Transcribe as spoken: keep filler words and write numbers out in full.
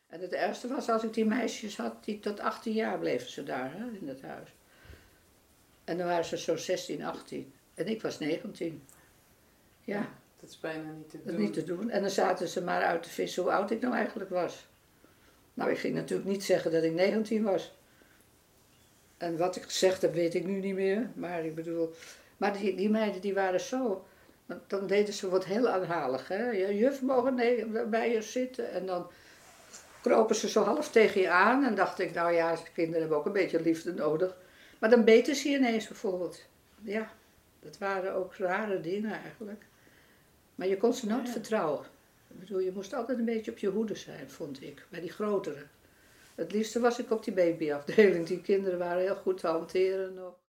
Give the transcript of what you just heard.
En het ergste was als ik die meisjes had, die tot achttien jaar bleven ze daar, hè, in het huis. En dan waren ze zo zestien, achttien. En ik was negentien. Ja. Ja, dat is bijna niet te Dat doen. niet te doen. En dan zaten ze maar uit te vissen hoe oud ik nou eigenlijk was. Nou, ik ging natuurlijk niet zeggen dat ik negentien was. En wat ik gezegd heb, weet ik nu niet meer. Maar ik bedoel... Maar die, die meiden, die waren zo... Dan deden ze wat heel aanhalig, hè. Juf, mogen nee, bij je zitten. En dan kropen ze zo half tegen je aan. En dacht ik, nou ja, kinderen hebben ook een beetje liefde nodig. Maar dan beten ze je ineens bijvoorbeeld. Ja, dat waren ook rare dingen eigenlijk. Maar je kon ze nooit Ja. vertrouwen. Ik bedoel, je moest altijd een beetje op je hoede zijn, vond ik. Bij die grotere. Het liefste was ik op die babyafdeling. Die kinderen waren heel goed te hanteren nog.